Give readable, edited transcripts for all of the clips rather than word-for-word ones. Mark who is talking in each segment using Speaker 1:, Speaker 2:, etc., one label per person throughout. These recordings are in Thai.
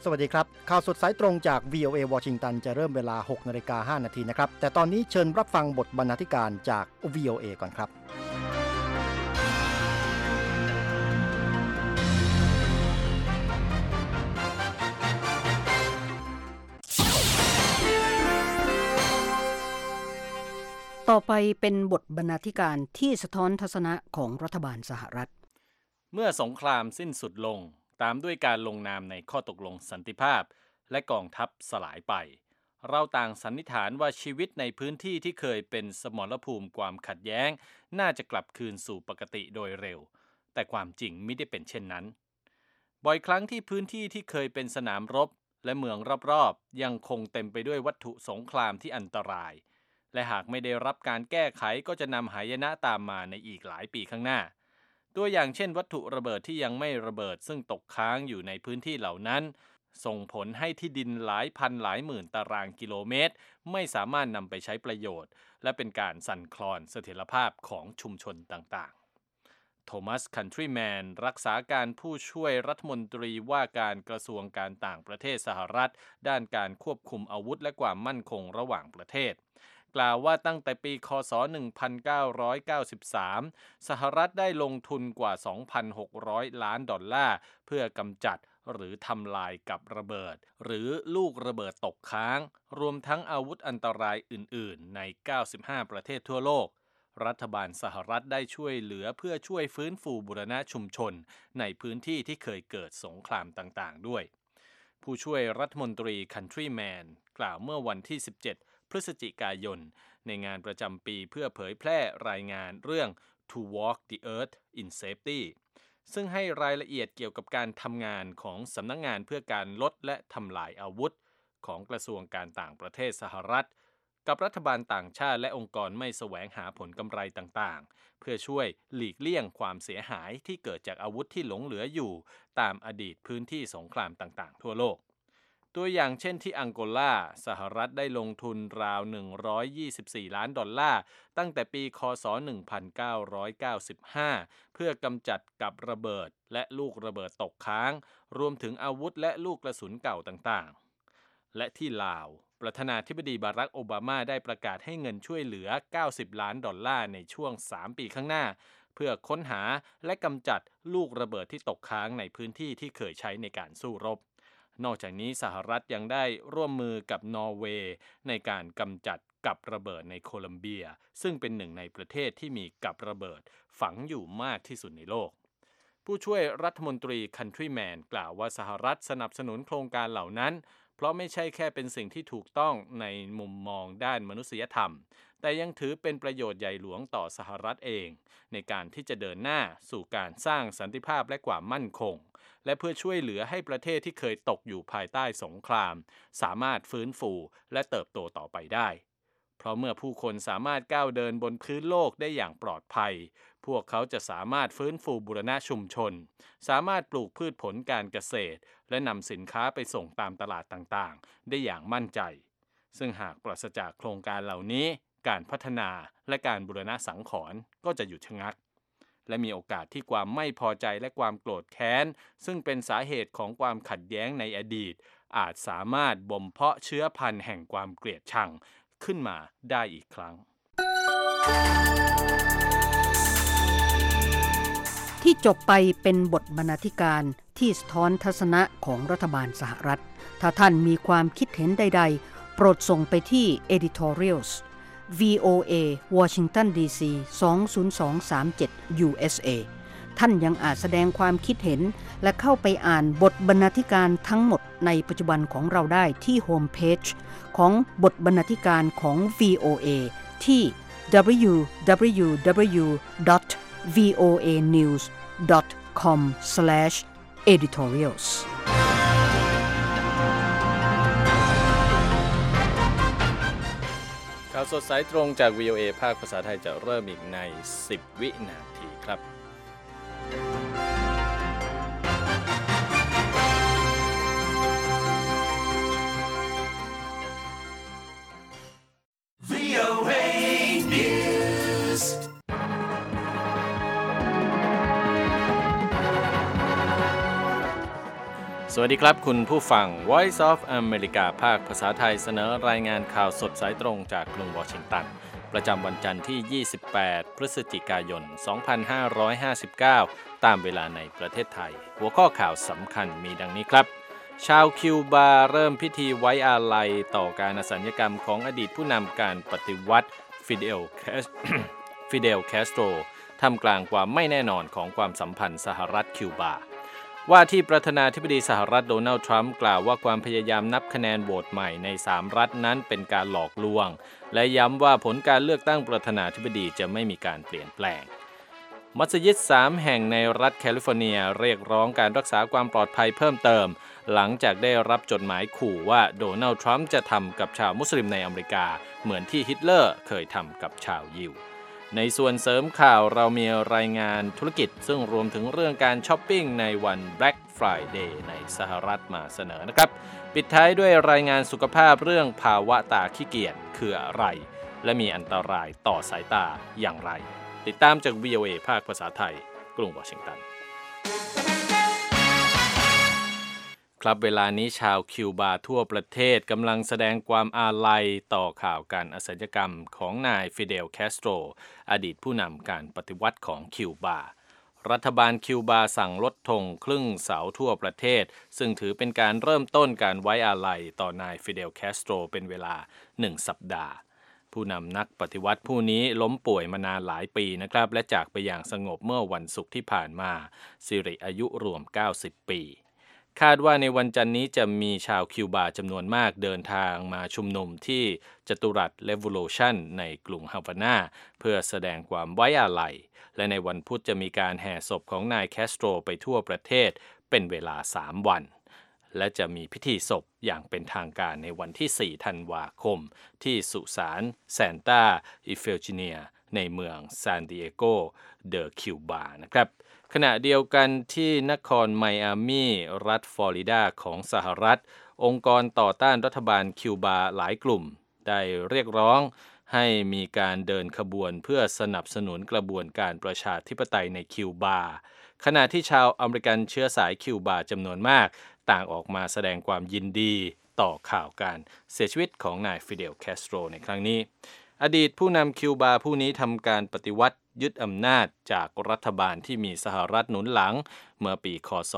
Speaker 1: สวัสดีครับข่าวสดสายตรงจาก VOA วอชิงตันจะเริ่มเวลา 6:05 น.นะครับแต่ตอนนี้เชิญรับฟังบทบรรณาธิการจาก VOA ก่อนครับ
Speaker 2: ต่อไปเป็นบทบรรณาธิการที่สะท้อนทัศนะของรัฐบาลสหรัฐ
Speaker 3: เมื่อสงครามสิ้นสุดลงตามด้วยการลงนามในข้อตกลงสันติภาพและกองทัพสลายไปเราต่างสันนิษฐานว่าชีวิตในพื้นที่ที่เคยเป็นสมรภูมิความขัดแย้งน่าจะกลับคืนสู่ปกติโดยเร็วแต่ความจริงไม่ได้เป็นเช่นนั้นบ่อยครั้งที่พื้นที่ที่เคยเป็นสนามรบและเมืองรอบๆยังคงเต็มไปด้วยวัตถุสงครามที่อันตรายและหากไม่ได้รับการแก้ไขก็จะนำหายนะตามมาในอีกหลายปีข้างหน้าตัวอย่างเช่นวัตถุระเบิดที่ยังไม่ระเบิดซึ่งตกค้างอยู่ในพื้นที่เหล่านั้นส่งผลให้ที่ดินหลายพันหลายหมื่นตารางกิโลเมตรไม่สามารถนำไปใช้ประโยชน์และเป็นการสั่นคลอนเสถียรภาพของชุมชนต่างๆโทมัสคันทรีแมนรักษาการผู้ช่วยรัฐมนตรีว่าการกระทรวงการต่างประเทศสหรัฐด้านการควบคุมอาวุธและความมั่นคงระหว่างประเทศกล่าวว่าตั้งแต่ปีค.ศ. 1993 สหรัฐได้ลงทุนกว่า $2,600 ล้านเพื่อกำจัดหรือทำลายกับระเบิดหรือลูกระเบิดตกค้างรวมทั้งอาวุธอันตรายอื่นๆใน 95 ประเทศทั่วโลกรัฐบาลสหรัฐได้ช่วยเหลือเพื่อช่วยฟื้นฟูบูรณะชุมชนในพื้นที่ที่เคยเกิดสงครามต่างๆด้วยผู้ช่วยรัฐมนตรีคันทรีแมนกล่าวเมื่อวันที่ 17 พฤศจิกายนในงานประจำปีเพื่อเผยแพร่รายงานเรื่อง To Walk the Earth in Safety ซึ่งให้รายละเอียดเกี่ยวกับการทำงานของสำนักงานเพื่อการลดและทำลายอาวุธของกระทรวงการต่างประเทศสหรัฐกับรัฐบาลต่างชาติและองค์กรไม่แสวงหาผลกำไรต่างๆเพื่อช่วยหลีกเลี่ยงความเสียหายที่เกิดจากอาวุธที่หลงเหลืออยู่ตามอดีตพื้นที่สงครามต่างๆทั่วโลกตัวอย่างเช่นที่อังโกลาสหรัฐได้ลงทุนราว$124 ล้านตั้งแต่ปีค.ศ. 1995 เพื่อกำจัดกับระเบิดและลูกระเบิดตกค้างรวมถึงอาวุธและลูกกระสุนเก่าต่างๆและที่ลาวประธานาธิบดีบารักโอบามาได้ประกาศให้เงินช่วยเหลือ$90 ล้านในช่วง3 ปีข้างหน้าเพื่อค้นหาและกำจัดลูกระเบิดที่ตกค้างในพื้นที่ที่เคยใช้ในการสู้รบนอกจากนี้สหรัฐยังได้ร่วมมือกับนอร์เวย์ในการกำจัดกับระเบิดในโคลัมเบียซึ่งเป็นหนึ่งในประเทศที่มีกับระเบิดฝังอยู่มากที่สุดในโลกผู้ช่วยรัฐมนตรีคันทรีแมนกล่าวว่าสหรัฐสนับสนุนโครงการเหล่านั้นเพราะไม่ใช่แค่เป็นสิ่งที่ถูกต้องในมุมมองด้านมนุษยธรรมแต่ยังถือเป็นประโยชน์ใหญ่หลวงต่อสหรัฐเองในการที่จะเดินหน้าสู่การสร้างสันติภาพและความมั่นคงและเพื่อช่วยเหลือให้ประเทศที่เคยตกอยู่ภายใต้สงครามสามารถฟื้นฟูและเติบโตต่อไปได้เพราะเมื่อผู้คนสามารถก้าวเดินบนพื้นโลกได้อย่างปลอดภัยพวกเขาจะสามารถฟื้นฟูบูรณะชุมชนสามารถปลูกพืชผลการเกษตรและนำสินค้าไปส่งตามตลาดต่างๆได้อย่างมั่นใจซึ่งหากปราศจากโครงการเหล่านี้การพัฒนาและการบูรณะสังขรณ์ก็จะหยุดชะงักและมีโอกาสที่ความไม่พอใจและความโกรธแค้นซึ่งเป็นสาเหตุของความขัดแย้งในอดีตอาจสามารถบ่มเพาะเชื้อพันธุ์แห่งความเกลียดชังขึ้นมาได้อีกครั้ง
Speaker 2: ที่จบไปเป็นบทบรรณาธิการที่สะท้อนทัศนะของรัฐบาลสหรัฐถ้าท่านมีความคิดเห็นใดๆโปรดส่งไปที่ editorials VOA Washington DC 20237 USA ท่านยังอาจแสดงความคิดเห็นและเข้าไปอ่านบทบรรณาธิการทั้งหมดในปัจจุบันของเราได้ที่โฮมเพจของบทบรรณาธิการของ VOA ที่ www.voanews.com/editorials
Speaker 3: ข่าวสดสายตรงจาก VOA ภาคภาษาไทยจะเริ่มอีกใน10 วินาทีครับสวัสดีครับคุณผู้ฟัง Voice of America ภาคภาษาไทยเสนอรายงานข่าวสดสายตรงจากกรุงวอชิงตันประจำวันจันทร์ที่ 28 พฤศจิกายน 2559 ตามเวลาในประเทศไทยหัวข้อข่าวสำคัญมีดังนี้ครับชาวคิวบาเริ่มพิธีไว้อาลัยต่อการอสัญกรรมของอดีตผู้นำการปฏิวัติฟิเดลแคสโตรท่ามกลางความไม่แน่นอนของความสัมพันธ์สหรัฐคิวบาว่าที่ประธานาธิบดีสหรัฐโดนัลด์ทรัมป์กล่าวว่าความพยายามนับคะแนนโหวตใหม่ใน3รัฐนั้นเป็นการหลอกลวงและย้ำว่าผลการเลือกตั้งประธานาธิบดีจะไม่มีการเปลี่ยนแปลงมัสยิด3แห่งในรัฐแคลิฟอร์เนียเรียกร้องการรักษาความปลอดภัยเพิ่มเติมหลังจากได้รับจดหมายขู่ว่าโดนัลด์ทรัมป์จะทำกับชาวมุสลิมในอเมริกาเหมือนที่ฮิตเลอร์เคยทำกับชาวยิวในส่วนเสริมข่าวเรามีรายงานธุรกิจซึ่งรวมถึงเรื่องการช้อปปิ้งในวัน Black Friday ในสหรัฐมาเสนอนะครับปิดท้ายด้วยรายงานสุขภาพเรื่องภาวะตาขี้เกียจคืออะไรและมีอันตรายต่อสายตาอย่างไรติดตามจาก VOA ภาคภาษาไทยกรุงวอชิงตันครับเวลานี้ชาวคิวบาทั่วประเทศกำลังแสดงความอาลัยต่อข่าวการอสัญกรรมของนายฟิเดลแคสโตรอดีตผู้นำการปฏิวัติของคิวบารัฐบาลคิวบาสั่งลดธงครึ่งเสาทั่วประเทศซึ่งถือเป็นการเริ่มต้นการไว้อาลัยต่อนายฟิเดลแคสโตรเป็นเวลา1สัปดาห์ผู้นำนักปฏิวัติผู้นี้ล้มป่วยมานานหลายปีนะครับและจากไปอย่างสงบเมื่อวันศุกร์ที่ผ่านมาสิริอายุรวม90ปีคาดว่าในวันจันทร์นี้จะมีชาวคิวบาจำนวนมากเดินทางมาชุมนุมที่จัตุรัสเรวิโลชันในกรุงฮาวานาเพื่อแสดงความไว้อาลัยและในวันพุธจะมีการแห่ศพของนายแคสโตรไปทั่วประเทศเป็นเวลา3วันและจะมีพิธีศพอย่างเป็นทางการในวันที่4ธันวาคมที่สุสานซานตาอิเฟลจิเนียในเมืองซานดิเอโกเดอคิวบานะครับขณะเดียวกันที่นครไมอามีรัฐฟลอริดาของสหรัฐองค์กรต่อต้านรัฐบาลคิวบาหลายกลุ่มได้เรียกร้องให้มีการเดินขบวนเพื่อสนับสนุนกระบวนการประชาธิปไตยในคิวบาขณะที่ชาวอเมริกันเชื้อสายคิวบาจำนวนมากต่างออกมาแสดงความยินดีต่อข่าวการเสียชีวิตของนายฟิเดลแคสโตรในครั้งนี้อดีตผู้นำคิวบาผู้นี้ทำการปฏิวัติยึดอำนาจจากรัฐบาลที่มีสหรัฐหนุนหลังเมื่อปีค.ศ.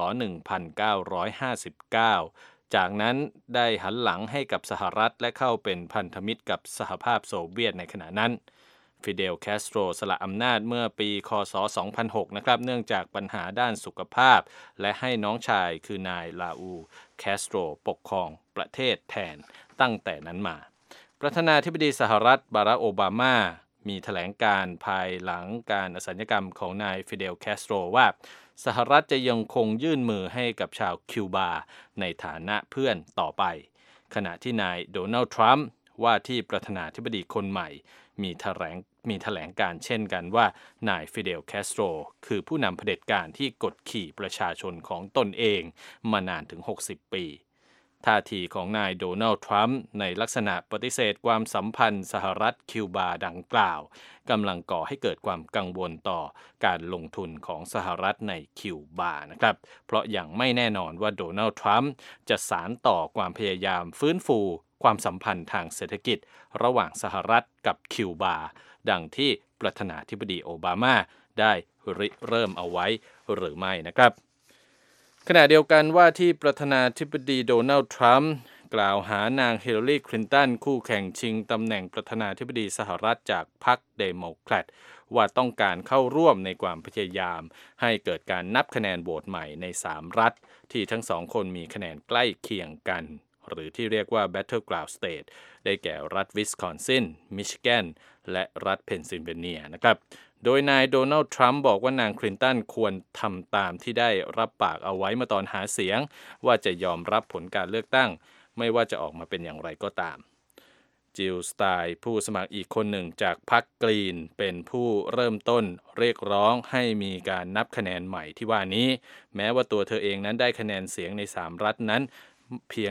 Speaker 3: 1959จากนั้นได้หันหลังให้กับสหรัฐและเข้าเป็นพันธมิตรกับสหภาพโซเวียตในขณะนั้นฟิเดลแคสโตรสละอำนาจเมื่อปีค.ศ. 2006นะครับเนื่องจากปัญหาด้านสุขภาพและให้น้องชายคือนายลาอูแคสโตรปกครองประเทศแทนตั้งแต่นั้นมาประธานาธิบดีสหรัฐบารักโอบามามีแถลงการภายหลังการอสัญกรรมของนายฟิเดลแคสโตรว่าสหรัฐจะยังคงยื่นมือให้กับชาวคิวบาในฐานะเพื่อนต่อไปขณะที่นายโดนัลด์ทรัมป์ว่าที่ประธานาธิบดีคนใหม่มีแถลงการเช่นกันว่านายฟิเดลแคสโตรคือผู้นำเผด็จการที่กดขี่ประชาชนของตนเองมานานถึง60ปีท่าทีของนายโดนัลด์ทรัมป์ในลักษณะปฏิเสธความสัมพันธ์สหรัฐคิวบาดังกล่าวกำลังก่อให้เกิดความกังวลต่อการลงทุนของสหรัฐในคิวบานะครับเพราะยังไม่แน่นอนว่าโดนัลด์ทรัมป์จะสานต่อความพยายามฟื้นฟูความสัมพันธ์ทางเศรษฐกิจระหว่างสหรัฐกับคิวบาดังที่ประธานาธิบดีโอบามาได้เริ่มเอาไว้หรือไม่นะครับขณะเดียวกันว่าที่ประธานาธิบดีโดนัลด์ทรัมป์กล่าวหานางฮิลลารีคลินตันคู่แข่งชิงตำแหน่งประธานาธิบดีสหรัฐจากพรรคเดโมแครตว่าต้องการเข้าร่วมในความพยายามให้เกิดการนับคะแนนโหวตใหม่ใน3รัฐที่ทั้งสองคนมีคะแนนใกล้เคียงกันหรือที่เรียกว่า Battleground State ได้แก่รัฐวิสคอนซินมิชิแกนและรัฐเพนซิลเวเนียนะครับโดยนายโดนัลด์ทรัมป์บอกว่านางคลินตันควรทำตามที่ได้รับปากเอาไว้เมื่อตอนหาเสียงว่าจะยอมรับผลการเลือกตั้งไม่ว่าจะออกมาเป็นอย่างไรก็ตามจิลสไตน์ผู้สมัครอีกคนหนึ่งจากพรรคกรีนเป็นผู้เริ่มต้นเรียกร้องให้มีการนับคะแนนใหม่ที่ว่านี้แม้ว่าตัวเธอเองนั้นได้คะแนนเสียงใน3รัฐนั้นเพียง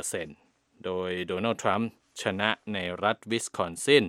Speaker 3: 1% โดยโดนัลด์ทรัมป์ชนะในรัฐวิสคอนซิน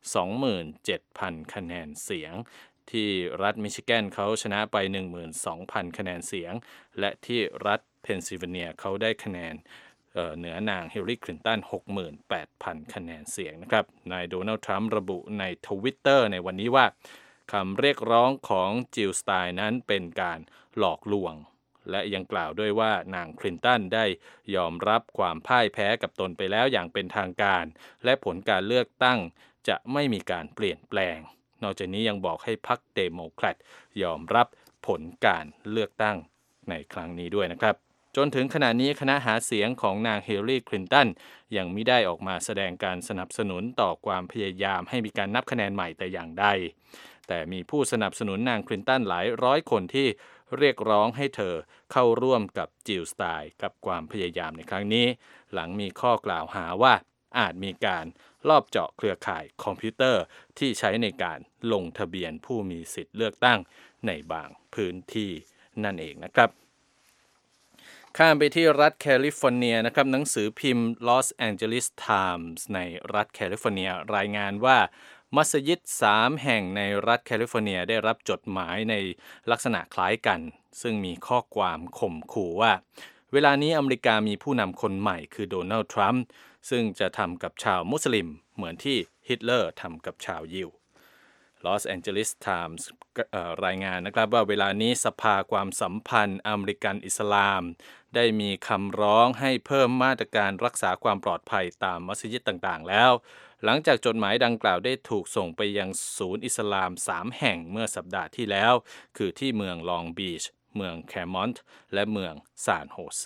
Speaker 3: 27,000 คะแนนเสียงที่รัฐมิชิแกนเขาชนะไป 12,000 คะแนนเสียงและที่รัฐเพนซิลเวเนียเขาได้คะแนนเหนือนางฮิลลารีคลินตัน 68,000 คะแนนเสียงนะครับนายโดนัลด์ทรัมป์ระบุใน Twitter ในวันนี้ว่าคำเรียกร้องของจิลสไตน์นั้นเป็นการหลอกลวงและยังกล่าวด้วยว่านางคลินตันได้ยอมรับความพ่ายแพ้กับตนไปแล้วอย่างเป็นทางการและผลการเลือกตั้งจะไม่มีการเปลี่ยนแปลงนอกจากนี้ยังบอกให้พรรคเดโมแครตยอมรับผลการเลือกตั้งในครั้งนี้ด้วยนะครับจนถึงขณะนี้คณะหาเสียงของนางฮิลลารีคลินตันยังไม่ได้ออกมาแสดงการสนับสนุนต่อความพยายามให้มีการนับคะแนนใหม่แต่อย่างใดแต่มีผู้สนับสนุนนางคลินตันหลายร้อยคนที่เรียกร้องให้เธอเข้าร่วมกับจิลสไตน์กับความพยายามในครั้งนี้หลังมีข้อกล่าวหาว่าอาจมีการลอบเจาะเครือข่ายคอมพิวเตอร์ที่ใช้ในการลงทะเบียนผู้มีสิทธิ์เลือกตั้งในบางพื้นที่นั่นเองนะครับข้ามไปที่รัฐแคลิฟอร์เนียนะครับหนังสือพิมพ์ Los Angeles Times ในรัฐแคลิฟอร์เนียรายงานว่ามัสยิด3 แห่งในรัฐแคลิฟอร์เนียได้รับจดหมายในลักษณะคล้ายกันซึ่งมีข้อความข่มขู่ว่าเวลานี้อเมริกามีผู้นำคนใหม่คือโดนัลด์ทรัมป์ซึ่งจะทำกับชาวมุสลิมเหมือนที่ฮิตเลอร์ทำกับชาวยิว Los Angeles Times รายงานนะครับว่าเวลานี้สภาความสัมพันธ์อเมริกันอิสลามได้มีคำร้องให้เพิ่มมาตรการรักษาความปลอดภัยตามมัสยิดต่างๆแล้วหลังจากจดหมายดังกล่าวได้ถูกส่งไปยังศูนย์อิสลาม3 แห่งเมื่อสัปดาห์ที่แล้วคือที่เมืองลองบีชเมืองแคมอนต์และเมืองซานโฮเซ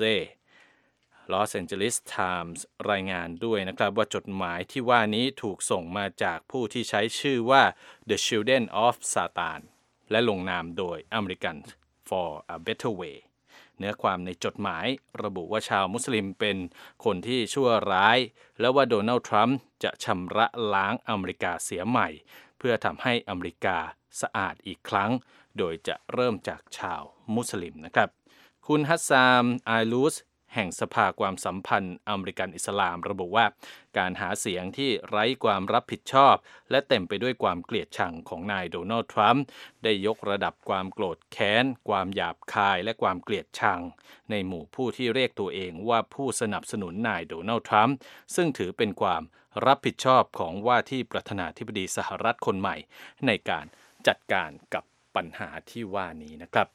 Speaker 3: Los Angeles Times รายงานด้วยนะครับว่าจดหมายที่ว่านี้ถูกส่งมาจากผู้ที่ใช้ชื่อว่า The Children of Satan และลงนามโดย Americans for a Better Way เนื้อความในจดหมายระบุว่าชาวมุสลิมเป็นคนที่ชั่วร้ายและว่าโดนัลด์ทรัมป์จะชำระล้างอเมริกาเสียใหม่เพื่อทำให้อเมริกาสะอาดอีกครั้งโดยจะเริ่มจากชาวมุสลิมนะครับคุณฮัสซามอาลูสแห่งสภาความสัมพันธ์อเมริกันอิสลามระบุว่าการหาเสียงที่ไร้ความรับผิดชอบและเต็มไปด้วยความเกลียดชังของนายโดนัลด์ทรัมป์ได้ยกระดับความโกรธแค้นความหยาบคายและความเกลียดชังในหมู่ผู้ที่เรียกตัวเองว่าผู้สนับสนุนนายโดนัลด์ทรัมป์ซึ่งถือเป็นความรับผิดชอบของว่าที่ประธานาธิบดีสหรัฐคนใหม่ในการจัดการกับปัญหาที่ว่านี้นะครับ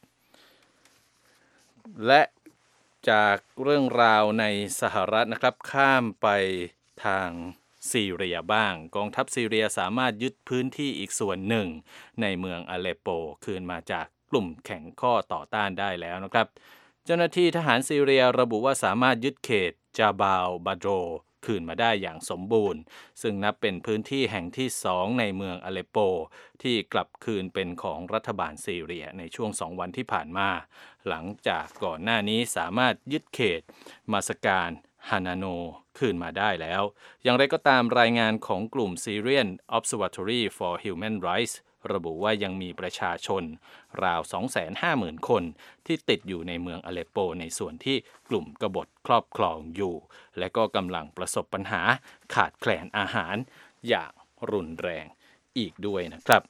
Speaker 3: และจากเรื่องราวในสหรัฐนะครับข้ามไปทางซีเรียบ้างกองทัพซีเรียสามารถยึดพื้นที่อีกส่วนหนึ่งในเมืองอเลปโปคืนมาจากกลุ่มแข็งข้อต่อต้านได้แล้วนะครับเจ้าหน้าที่ทหารซีเรียระบุว่าสามารถยึดเขตจาบาลบาโดรคืนมาได้อย่างสมบูรณ์ซึ่งนับเป็นพื้นที่แห่งที่2ในเมืองอเลปโปที่กลับคืนเป็นของรัฐบาลซีเรียในช่วง2 วันที่ผ่านมาหลังจากก่อนหน้านี้สามารถยึดเขตมาสการฮานาโนคืนมาได้แล้วอย่างไรก็ตามรายงานของกลุ่ม Syrian Observatory for Human Rights ระบุว่ายังมีประชาชนราว 250,000 คนที่ติดอยู่ในเมืองอเลปโปในส่วนที่กลุ่มกบฏครอบครองอยู่และก็กำลังประสบปัญหาขาดแคลนอาหารอย่างรุนแรงอีกด้วยนะครับ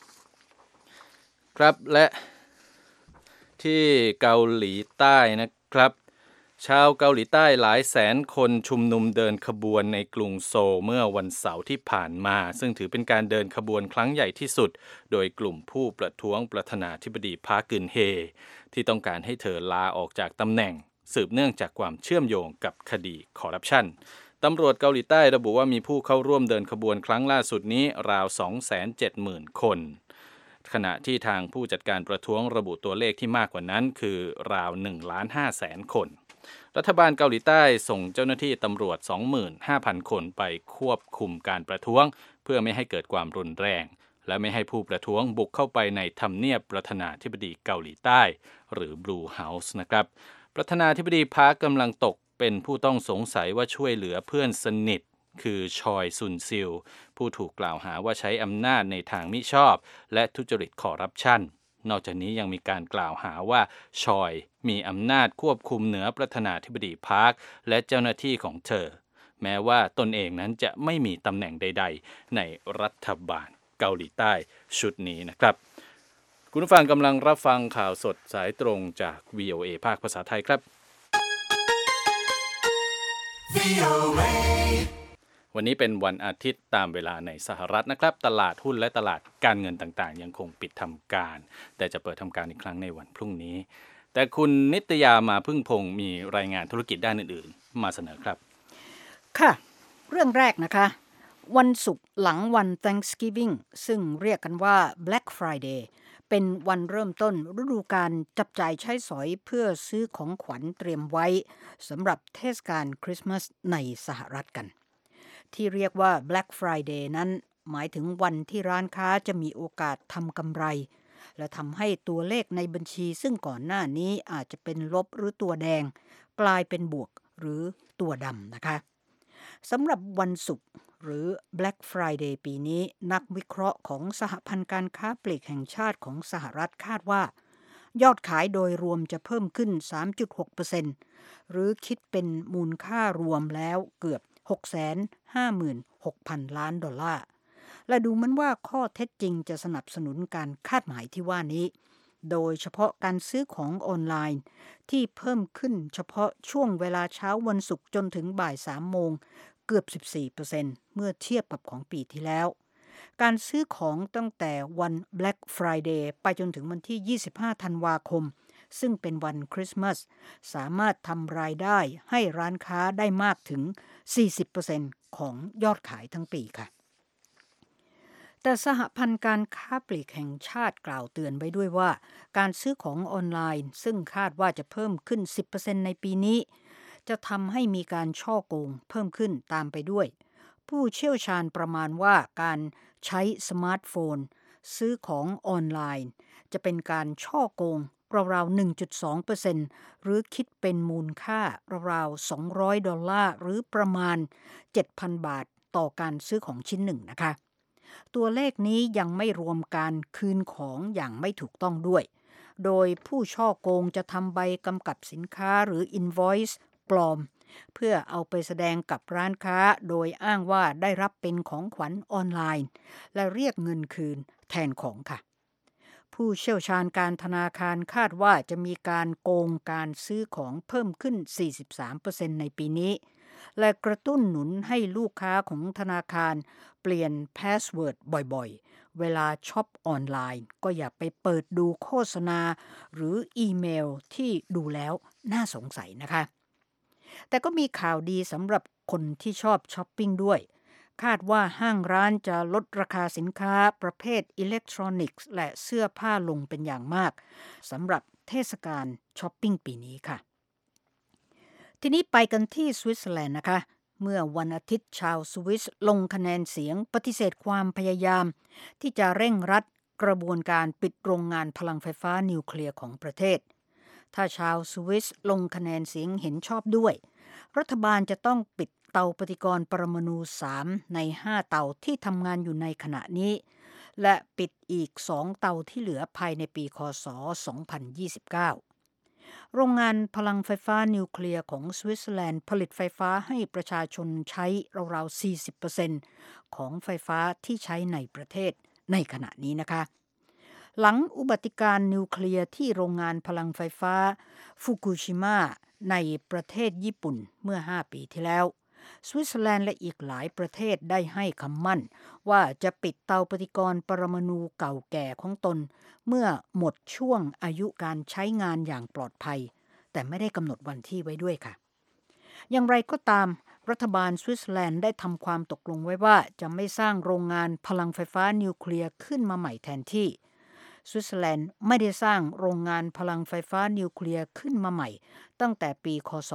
Speaker 3: ครับและที่เกาหลีใต้นะครับชาวเกาหลีใต้หลายแสนคนชุมนุมเดินขบวนในกรุงโซลเมื่อวันเสาร์ที่ผ่านมาซึ่งถือเป็นการเดินขบวนครั้งใหญ่ที่สุดโดยกลุ่มผู้ประท้วงประธานาธิบดีพาร์คกึนเฮที่ต้องการให้เธอลาออกจากตำแหน่งสืบเนื่องจากความเชื่อมโยงกับคดีคอร์รัปชันตำรวจเกาหลีใต้ระบุว่ามีผู้เข้าร่วมเดินขบวนครั้งล่าสุดนี้ราว 270,000 คนขณะที่ทางผู้จัดการประท้วงระบุตัวเลขที่มากกว่านั้นคือราว 1,500,000 คนรัฐบาลเกาหลีใต้ส่งเจ้าหน้าที่ตำรวจ 25,000 คนไปควบคุมการประท้วงเพื่อไม่ให้เกิดความรุนแรงและไม่ให้ผู้ประท้วงบุกเข้าไปในทำเนียบประธานาธิบดีเกาหลีใต้หรือ Blue House นะครับประธานาธิบดีพาร์คกำลังตกเป็นผู้ต้องสงสัยว่าช่วยเหลือเพื่อนสนิทคือชอยซุนซิลผู้ถูกกล่าวหาว่าใช้อำนาจในทางมิชอบและทุจริตคอร์รัปชันนอกจากนี้ยังมีการกล่าวหาว่าชอยมีอำนาจควบคุมเหนือประธานาธิบดีพาร์คและเจ้าหน้าที่ของเธอแม้ว่าตนเองนั้นจะไม่มีตำแหน่งใดๆในรัฐบาลเกาหลีใต้ชุดนี้นะครับคุณผู้ฟังกำลังรับฟังข่าวสดสายตรงจาก VOA ภาคภาษาไทยครับวันนี้เป็นวันอาทิตย์ตามเวลาในสหรัฐนะครับตลาดหุ้นและตลาดการเงินต่างๆยังคงปิดทำการแต่จะเปิดทำการอีกครั้งในวันพรุ่งนี้แต่คุณนิตยามาพึ่งพงศ์มีรายงานธุรกิจด้านอื่นๆมาเสนอครับ
Speaker 2: ค่ะเรื่องแรกนะคะวันศุกร์หลังวัน Thanksgiving ซึ่งเรียกกันว่า Black Friday เป็นวันเริ่มต้นฤดูกาลจับจ่ายใช้สอยเพื่อซื้อของขวัญเตรียมไว้สำหรับเทศกาลคริสต์มาสในสหรัฐกันที่เรียกว่า Black Friday นั้นหมายถึงวันที่ร้านค้าจะมีโอกาสทำกำไรและทำให้ตัวเลขในบัญชีซึ่งก่อนหน้านี้อาจจะเป็นลบหรือตัวแดงกลายเป็นบวกหรือตัวดำนะคะสำหรับวันศุกร์หรือ Black Friday ปีนี้นักวิเคราะห์ของสหพันธ์การค้าปลีกแห่งชาติของสหรัฐคาดว่ายอดขายโดยรวมจะเพิ่มขึ้น 3.6% หรือคิดเป็นมูลค่ารวมแล้วเกือบ 656,000 ล้านดอลลาร์และดูเหมือนว่าข้อเท็จจริงจะสนับสนุนการคาดหมายที่ว่านี้โดยเฉพาะการซื้อของออนไลน์ที่เพิ่มขึ้นเฉพาะช่วงเวลาเช้าวันศุกร์จนถึงบ่าย 3 โมงเกือบ 14% เมื่อเทียบกับของปีที่แล้วการซื้อของตั้งแต่วัน Black Friday ไปจนถึงวันที่ 25 ธันวาคมซึ่งเป็นวันคริสต์มาสสามารถทำรายได้ให้ร้านค้าได้มากถึง 40% ของยอดขายทั้งปีค่ะแต่สหพันธ์การค้าปลีกแห่งชาติกล่าวเตือนไว้ด้วยว่าการซื้อของออนไลน์ซึ่งคาดว่าจะเพิ่มขึ้น 10% ในปีนี้จะทำให้มีการฉ้อโกงเพิ่มขึ้นตามไปด้วยผู้เชี่ยวชาญประมาณว่าการใช้สมาร์ทโฟนซื้อของออนไลน์จะเป็นการฉ้อโกงราวๆ 1.2% หรือคิดเป็นมูลค่าราวๆ$200หรือประมาณ 7,000 บาทต่อการซื้อของชิ้นหนึ่งนะคะตัวเลขนี้ยังไม่รวมการคืนของอย่างไม่ถูกต้องด้วยโดยผู้ฉ้อโกงจะทำใบกำกับสินค้าหรือ invoice ปลอมเพื่อเอาไปแสดงกับร้านค้าโดยอ้างว่าได้รับเป็นของขวัญออนไลน์และเรียกเงินคืนแทนของค่ะผู้เชี่ยวชาญการธนาคารคาดว่าจะมีการโกงการซื้อของเพิ่มขึ้น 43% ในปีนี้และกระตุ้นหนุนให้ลูกค้าของธนาคารเปลี่ยนพาสเวิร์ดบ่อยๆเวลาช็อปออนไลน์ก็อย่าไปเปิดดูโฆษณาหรืออีเมลที่ดูแล้วน่าสงสัยนะคะแต่ก็มีข่าวดีสำหรับคนที่ชอบช้อปปิ้งด้วยคาดว่าห้างร้านจะลดราคาสินค้าประเภทอิเล็กทรอนิกส์และเสื้อผ้าลงเป็นอย่างมากสำหรับเทศกาลช้อปปิ้งปีนี้ค่ะทีนี้ไปกันที่สวิตเซอร์แลนด์นะคะเมื่อวันอาทิตย์ชาวสวิสลงคะแนนเสียงปฏิเสธความพยายามที่จะเร่งรัดกระบวนการปิดโรงงานพลังไฟฟ้านิวเคลียร์ของประเทศถ้าชาวสวิสลงคะแนนเสียงเห็นชอบด้วยรัฐบาลจะต้องปิดเตาปฏิกรณ์ปรมาณู3ใน5เตาที่ทำงานอยู่ในขณะนี้และปิดอีก2เตาที่เหลือภายในปีค.ศ. 2029โรงงานพลังไฟฟ้านิวเคลียร์ของสวิตเซอร์แลนด์ผลิตไฟฟ้าให้ประชาชนใช้ราวๆ 40% ของไฟฟ้าที่ใช้ในประเทศในขณะนี้นะคะหลังอุบัติการนิวเคลียร์ที่โรงงานพลังไฟฟ้าฟุกุชิมะในประเทศญี่ปุ่นเมื่อ5ปีที่แล้วสวิตเซอร์แลนด์และอีกหลายประเทศได้ให้คำมั่นว่าจะปิดเตาปฏิกรณ์ปรมาณูเก่าแก่ของตนเมื่อหมดช่วงอายุการใช้งานอย่างปลอดภัยแต่ไม่ได้กำหนดวันที่ไว้ด้วยค่ะอย่างไรก็ตามรัฐบาลสวิตเซอร์แลนด์ได้ทำความตกลงไว้ว่าจะไม่สร้างโรงงานพลังไฟฟ้านิวเคลียร์ขึ้นมาใหม่แทนที่สวิตเซอร์แลนด์ไม่ได้สร้างโรงงานพลังไฟฟ้านิวเคลียร์ขึ้นมาใหม่ตั้งแต่ปีค.ศ.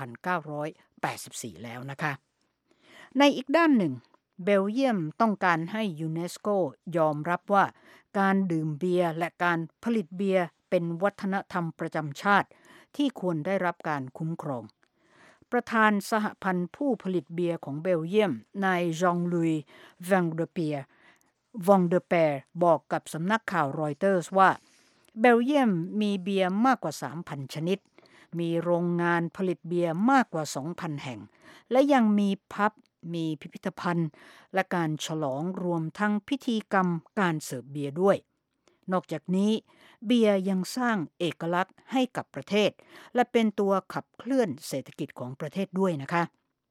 Speaker 2: 1984 แล้วนะคะในอีกด้านหนึ่งเบลเยียมต้องการให้ยูเนสโกยอมรับว่าการดื่มเบียร์และการผลิตเบียร์เป็นวัฒนธรรมประจำชาติที่ควรได้รับการคุ้มครองประธานสหพันธ์ผู้ผลิตเบียร์ของเบลเยียมนายจองลุยแวงเดเปียวองเดแปร์บอกกับสำนักข่าวรอยเตอร์สว่าเบลเยียมมีเบียร์มากกว่า 3,000 ชนิดมีโรงงานผลิตเบียร์มากกว่า 2,000 แห่งและยังมีพับมีพิพิธภัณฑ์และการฉลองรวมทั้งพิธีกรรมการเสิร์ฟเบียร์ด้วยนอกจากนี้เบียร์ยังสร้างเอกลักษณ์ให้กับประเทศและเป็นตัวขับเคลื่อนเศรษฐกิจของประเทศด้วยนะคะ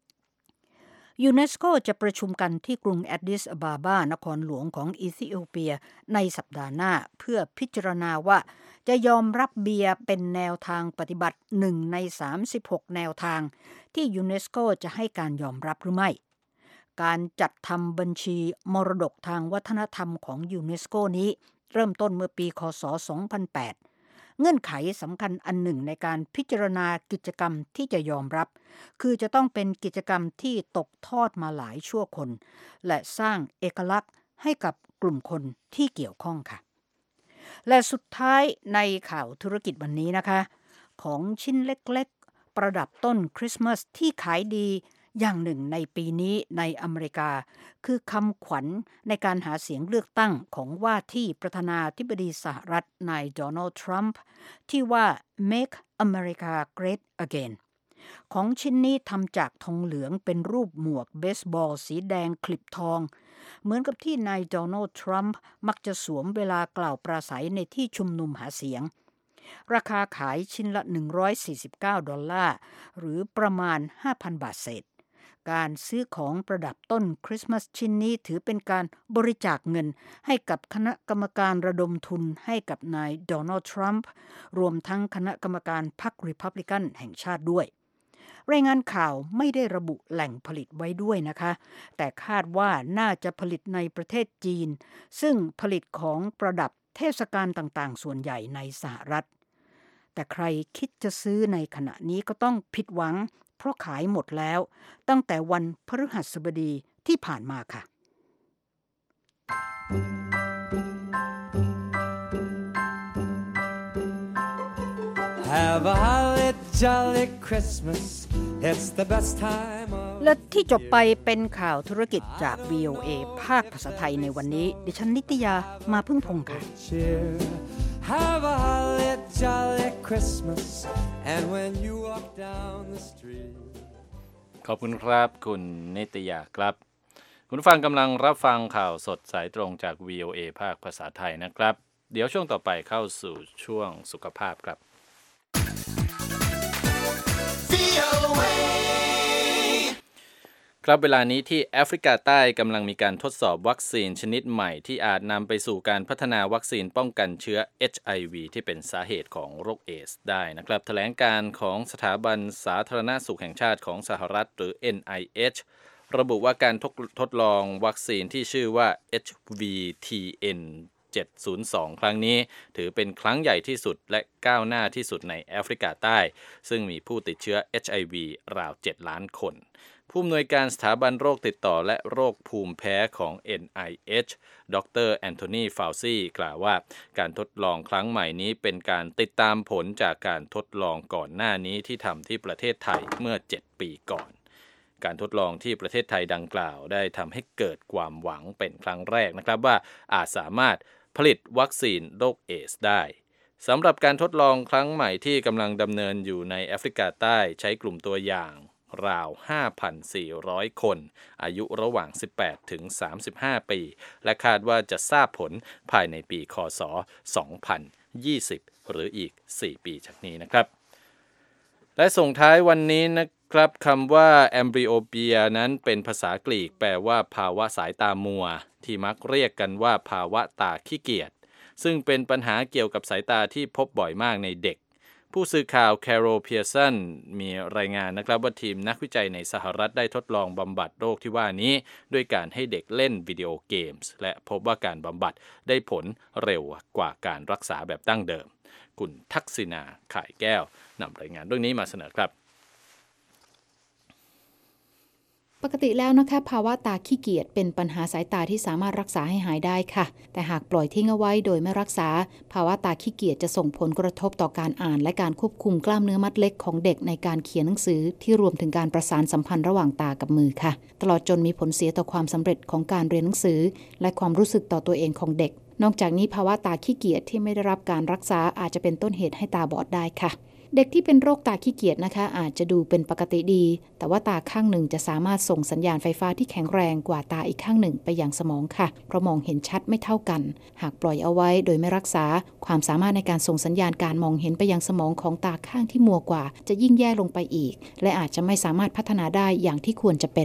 Speaker 2: ยูเนสโกจะประชุมกันที่กรุงแอดดิสอะบาบานครหลวงของอีธิโอเปียในสัปดาห์หน้าเพื่อพิจารณาว่าจะยอมรับเบียร์เป็นแนวทางปฏิบัติ1ใน36แนวทางที่ยูเนสโกจะให้การยอมรับหรือไม่การจัดทำบัญชีมรดกทางวัฒนธรรมของยูเนสโกนี้เริ่มต้นเมื่อปีค.ศ. 2008เงื่อนไขสำคัญอันหนึ่งในการพิจารณากิจกรรมที่จะยอมรับคือจะต้องเป็นกิจกรรมที่ตกทอดมาหลายชั่วคนและสร้างเอกลักษณ์ให้กับกลุ่มคนที่เกี่ยวข้องค่ะและสุดท้ายในข่าวธุรกิจวันนี้นะคะของชิ้นเล็กๆประดับต้นคริสต์มาสที่ขายดีอย่างหนึ่งในปีนี้ในอเมริกาคือคำขวัญในการหาเสียงเลือกตั้งของว่าที่ประธานาธิบดีสหรัฐนายโดนัลด์ทรัมป์ที่ว่า Make America Great Again ของชิ้นนี้ทำจากทองเหลืองเป็นรูปหมวกเบสบอลสีแดงคลิปทองเหมือนกับที่นายโดนัลด์ทรัมป์มักจะสวมเวลากล่าวปราศัยในที่ชุมนุมหาเสียงราคาขายชิ้นละ$149หรือประมาณ 5,000 บาทเศษการซื้อของประดับต้นคริสต์มาสชิ้นนี้ถือเป็นการบริจาคเงินให้กับคณะกรรมการระดมทุนให้กับนายโดนัลด์ทรัมป์รวมทั้งคณะกรรมการพรรครีพับลิกันแห่งชาติด้วยรายงานข่าวไม่ได้ระบุแหล่งผลิตไว้ด้วยนะคะแต่คาดว่าน่าจะผลิตในประเทศจีนซึ่งผลิตของประดับเทศกาลต่างๆส่วนใหญ่ในสหรัฐแต่ใครคิดจะซื้อในขณะนี้ก็ต้องผิดหวังเพราะขายหมดแล้วตั้งแต่วันพฤหัสบดีที่ผ่านมาค่ะ
Speaker 4: Have a holly jolly Christmas. It's the best time of
Speaker 2: และที่จบไปเป็นข่าวธุรกิจจาก VOA ภาคภาษาไทยในวันนี้ดิฉันนิตยามาพึ่งพงษ์ค่ะ
Speaker 4: cheer. Have a holly jolly Christmas. And when you walk down the street.
Speaker 3: ขอบคุณครับคุณนิตยาครับคุณผู้ฟังกำลังรับฟังข่าวสดสายตรงจาก VOA ภาคภาษาไทยนะครับเดี๋ยวช่วงต่อไปเข้าสู่ช่วงสุขภาพครับครับเวลานี้ที่แอฟริกาใต้กำลังมีการทดสอบวัคซีนชนิดใหม่ที่อาจนำไปสู่การพัฒนาวัคซีนป้องกันเชื้อ HIV ที่เป็นสาเหตุของโรคเอดส์ได้นะครับแถลงการของสถาบันสาธารณสุขแห่งชาติของสหรัฐหรือ NIH ระบุว่าการทดลองวัคซีนที่ชื่อว่า HVTN 702 ครั้งนี้ถือเป็นครั้งใหญ่ที่สุดและก้าวหน้าที่สุดในแอฟริกาใต้ซึ่งมีผู้ติดเชื้อ HIV ราว 7 ล้านคนผู้อำนวยการสถาบันโรคติดต่อและโรคภูมิแพ้ของ NIH ดร. แอนโทนี ฟาวซีกล่าวว่าการทดลองครั้งใหม่นี้เป็นการติดตามผลจากการทดลองก่อนหน้านี้ที่ทำที่ประเทศไทยเมื่อ 7 ปีก่อนการทดลองที่ประเทศไทยดังกล่าวได้ทำให้เกิดความหวังเป็นครั้งแรกนะครับว่าอาจสามารถผลิตวัคซีนโรคเอดส์ได้สำหรับการทดลองครั้งใหม่ที่กำลังดำเนินอยู่ในแอฟริกาใต้ใช้กลุ่มตัวอย่างราว 5,400 คนอายุระหว่าง 18 ถึง 35 ปีและคาดว่าจะทราบผลภายในปีค.ศ. 2020 หรืออีก 4 ปีจากนี้นะครับและส่งท้ายวันนี้นะครับคำว่า amblyopia นั้นเป็นภาษากรีกแปลว่าภาวะสายตามัวที่มักเรียกกันว่าภาวะตาขี้เกียจซึ่งเป็นปัญหาเกี่ยวกับสายตาที่พบบ่อยมากในเด็กผู้สื่อข่าวแคโรล เพียร์สันมีรายงานนะครับว่าทีมนักวิจัยในสหรัฐได้ทดลองบำบัดโรคที่ว่านี้ด้วยการให้เด็กเล่นวิดีโอเกมส์และพบว่าการบำบัดได้ผลเร็วกว่าการรักษาแบบดั้งเดิมคุณทักษิณา ข่ายแก้วนำรายงานเรื่องนี้มาเสนอครับ
Speaker 5: ปกติแล้วนะคะภาวะตาขี้เกียจเป็นปัญหาสายตาที่สามารถรักษาให้หายได้ค่ะแต่หากปล่อยทิ้งเอาไว้โดยไม่รักษาภาวะตาขี้เกียจจะส่งผลกระทบต่อการอ่านและการควบคุมกล้ามเนื้อมัดเล็กของเด็กในการเขียนหนังสือที่รวมถึงการประสานสัมพันธ์ระหว่างตากับมือค่ะตลอดจนมีผลเสียต่อความสำเร็จของการเรียนหนังสือและความรู้สึกต่อตัวเองของเด็กนอกจากนี้ภาวะตาขี้เกียจที่ไม่ได้รับการรักษาอาจจะเป็นต้นเหตุให้ตาบอดได้ค่ะเด็กที่เป็นโรคตาขี้เกียจนะคะอาจจะดูเป็นปกติดีแต่ว่าตาข้างหนึ่งจะสามารถส่งสัญญาณไฟฟ้าที่แข็งแรงกว่าตาอีกข้างหนึ่งไปยังสมองค่ะเพราะมองเห็นชัดไม่เท่ากันหากปล่อยเอาไว้โดยไม่รักษาความสามารถในการส่งสัญญาณการมองเห็นไปยังสมองของตาข้างที่มัวกว่าจะยิ่งแย่ลงไปอีกและอาจจะไม่สามารถพัฒนาได้อย่างที่ควรจะเป็น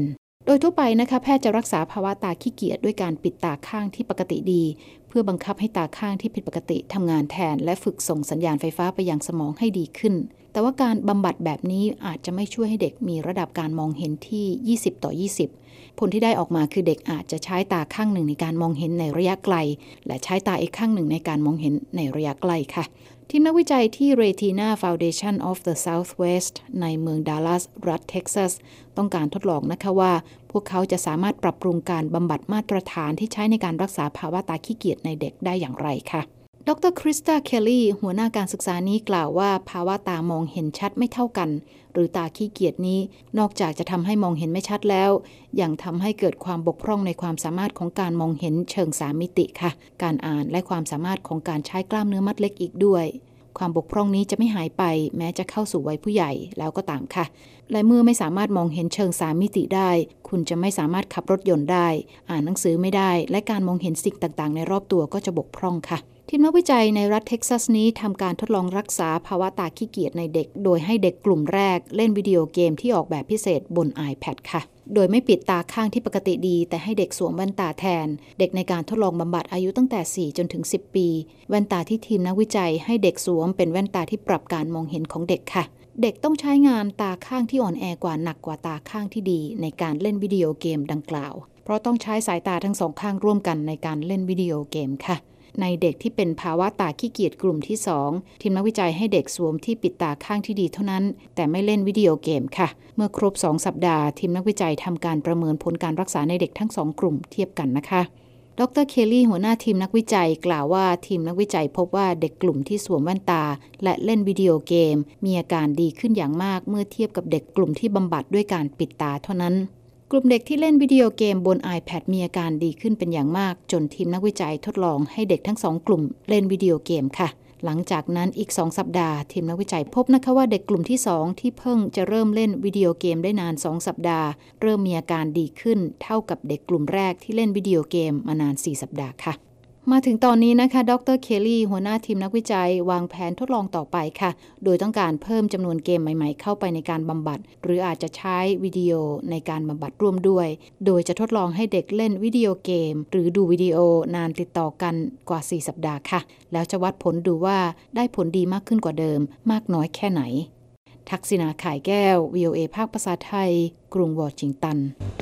Speaker 5: โดยทั่วไปนะคะแพทย์จะรักษาภาวะตาขี้เกียจด้วยการปิดตาข้างที่ปกติดีเพื่อบังคับให้ตาข้างที่ผิดปกติทำงานแทนและฝึกส่งสัญญาณไฟฟ้าไปยังสมองให้ดีขึ้นแต่ว่าการบำบัดแบบนี้อาจจะไม่ช่วยให้เด็กมีระดับการมองเห็นที่20/20ผลที่ได้ออกมาคือเด็กอาจจะใช้ตาข้างหนึ่งในการมองเห็นในระยะไกลและใช้ตาอีกข้างหนึ่งในการมองเห็นในระยะใกล้ค่ะทีมนักวิจัยที่ Retina Foundation of the Southwest ในเมืองดัลลัสรัฐเท็กซัสต้องการทดลองนะคะว่าพวกเขาจะสามารถปรับปรุงการบำบัดมาตรฐานที่ใช้ในการรักษาภาวะตาขี้เกียจในเด็กได้อย่างไรค่ะดร. คริสตา เคลลี่หัวหน้าการศึกษานี้กล่าวว่าภาวะตามองเห็นชัดไม่เท่ากันหรือตาขี้เกียจนี้นอกจากจะทำให้มองเห็นไม่ชัดแล้วยังทำให้เกิดความบกพร่องในความสามารถของการมองเห็นเชิง3มิติค่ะการอ่านและความสามารถของการใช้กล้ามเนื้อมัดเล็กอีกด้วยความบกพร่องนี้จะไม่หายไปแม้จะเข้าสู่วัยผู้ใหญ่แล้วก็ตามค่ะและเมื่อไม่สามารถมองเห็นเชิง3มิติได้คุณจะไม่สามารถขับรถยนต์ได้อ่านหนังสือไม่ได้และการมองเห็นสิ่งต่างๆในรอบตัวก็จะบกพร่องค่ะทีมนักวิจัยในรัฐเท็กซัสนี้ทำการทดลองรักษาภาวะตาขี้เกียจในเด็กโดยให้เด็กกลุ่มแรกเล่นวิดีโอเกมที่ออกแบบพิเศษบน iPad ค่ะโดยไม่ปิดตาข้างที่ปกติดีแต่ให้เด็กสวมแว่นตาแทนเด็กในการทดลองบำบัดอายุตั้งแต่4จนถึง10ปีแว่นตาที่ทีมนักวิจัยให้เด็กสวมเป็นแว่นตาที่ปรับการมองเห็นของเด็กค่ะเด็กต้องใช้งานตาข้างที่อ่อนแอกว่าหนักกว่าตาข้างที่ดีในการเล่นวิดีโอเกมดังกล่าวเพราะต้องใช้สายตาทั้งสองข้างร่วมกันในการเล่นวิดีโอเกมค่ะในเด็กที่เป็นภาวะตาขี้เกียจกลุ่มที่2ทีมนักวิจัยให้เด็กสวมที่ปิดตาข้างที่ดีเท่านั้นแต่ไม่เล่นวิดีโอเกมค่ะเมื่อครบ2สัปดาห์ทีมนักวิจัยทำการประเมินผลการรักษาในเด็กทั้ง2กลุ่มเทียบกันนะคะดร. เคลลี่หัวหน้าทีมนักวิจัยกล่าวว่าทีมนักวิจัยพบว่าเด็กกลุ่มที่สวมแว่นตาและเล่นวิดีโอเกมมีอาการดีขึ้นอย่างมากเมื่อเทียบกับเด็กกลุ่มที่บำบัดด้วยการปิดตาเท่านั้นกลุ่มเด็กที่เล่นวิดีโอเกมบน iPad มีอาการดีขึ้นเป็นอย่างมากจนทีมนักวิจัยทดลองให้เด็กทั้ง2กลุ่มเล่นวิดีโอเกมค่ะหลังจากนั้นอีก2สัปดาห์ทีมนักวิจัยพบนะคะว่าเด็กกลุ่มที่2ที่เพิ่งจะเริ่มเล่นวิดีโอเกมได้นาน2สัปดาห์เริ่มมีอาการดีขึ้นเท่ากับเด็กกลุ่มแรกที่เล่นวิดีโอเกมมานาน4สัปดาห์ค่ะมาถึงตอนนี้นะคะดร. เคลลี่หัวหน้าทีมนักวิจัยวางแผนทดลองต่อไปค่ะโดยต้องการเพิ่มจำนวนเกมใหม่ๆเข้าไปในการบำบัดหรืออาจจะใช้วิดีโอในการบำบัดร่วมด้วยโดยจะทดลองให้เด็กเล่นวิดีโอเกมหรือดูวิดีโอนานติดต่อกันกว่า4สัปดาห์ค่ะแล้วจะวัดผลดูว่าได้ผลดีมากขึ้นกว่าเดิมมากน้อยแค่ไหนทักษิณา ข่ายแก้ว VOA ภาคภาษาไทยกรุงวอชิงตัน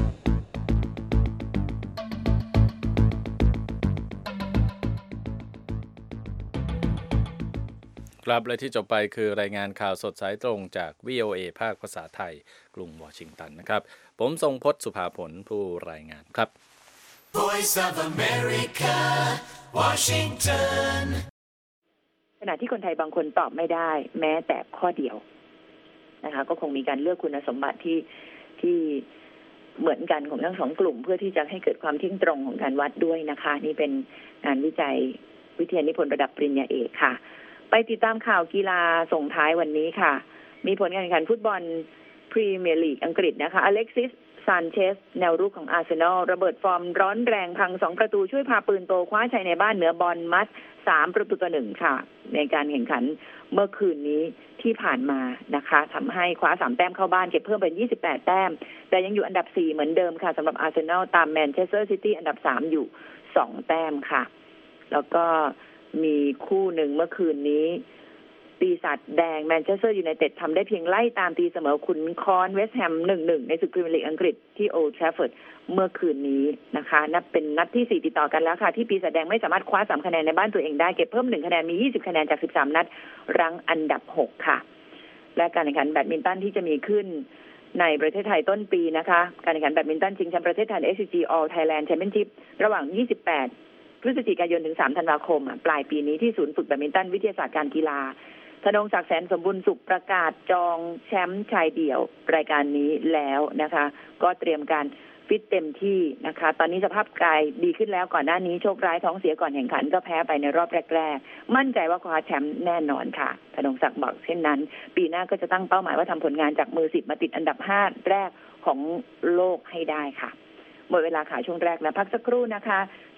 Speaker 3: ครับและที่จบไปคือรายงานข่าวสดสายตรงจาก VOA ภาคภาษาไทยกรุงวอชิงตันนะครับผมทรงพจน์สุภาผลผู้รายงานครับ
Speaker 6: Voice of America Washington
Speaker 7: ขณะที่คนไทยบางคนตอบไม่ได้แม้แต่ข้อเดียวนะคะก็คงมีการเลือกคุณสมบัติที่เหมือนกันของทั้งสองกลุ่มเพื่อที่จะให้เกิดความเที่ยงตรงของการวัดด้วยนะคะนี่เป็นงานวิจัยวิทยานิพนธ์ระดับปริญญาเอกค่ะไปติดตามข่าวกีฬาส่งท้ายวันนี้ค่ะมีผลการแข่งขันฟุตบอลพรีเมียร์ลีกอังกฤษนะคะอเล็กซิสซานเชสแนวรุกของอาร์เซนอลระเบิดฟอร์มร้อนแรงพัง2ประตูช่วยพาปืนโตคว้าชัยในบ้านเหนือบอร์นมัธ3-1ค่ะในการแข่งขันเมื่อคืนนี้ที่ผ่านมานะคะทำให้คว้า3แต้มเข้าบ้านเก็บเพิ่มเป็น28แต้มแต่ยังอยู่อันดับ4เหมือนเดิมค่ะสำหรับอาร์เซนอลตามแมนเชสเตอร์ซิตี้อันดับ3อยู่2แต้มค่ะแล้วก็มีคู่หนึ่งเมื่อคืนนี้ปีศาจแดงแมนเชสเตอร์ยูไนเต็ดทำได้เพียงไล่ตามตีเสมอขุนคอนเวสต์แฮม 1-1 ในศึกพรีเมียร์ลีกอังกฤษที่โอลด์แทราฟฟอร์ดเมื่อคืนนี้นะคะนับเป็นนัดที่4ติดต่อกันแล้วค่ะที่ปีศาจแดงไม่สามารถคว้า3คะแนนในบ้านตัวเองได้เก็บเพิ่ม1คะแนนมี20คะแนนจาก13นัดรั้งอันดับ6ค่ะและการแข่งขันแบดมินตันที่จะมีขึ้นในประเทศไทยต้นปีนะคะการแข่งขันแบดมินตันชิงแชมป์ประเทศไทย SCG All Thailand Championship ระหว่าง28พฤศจิกายนถึง3ธันวาคมปลายปีนี้ที่ศูนย์ฝึกแบดมินตันวิทยาศาสตร์การกีฬาธนงศักดิ์แสนสมบูรณ์สุขประกาศจองแชมป์ชายเดี่ยวรายการนี้แล้วนะคะก็เตรียมการฟิตเต็มที่นะคะตอนนี้สภาพกายดีขึ้นแล้วก่อนหน้านี้โชคร้ายท้องเสียก่อนแข่งขันก็แพ้ไปในรอบแรกๆมั่นใจว่าคว้าแชมป์แน่นอนค่ะธนงศักดิ์บอกเช่นนั้นปีหน้าก็จะตั้งเป้าหมายว่าทำผลงานจากมือ10มาติดอันดับ5แรกของโลกให้ได้ค่ะหมดเวลาข่าวช่วงแรกแล้วพักสักครู่นะคะ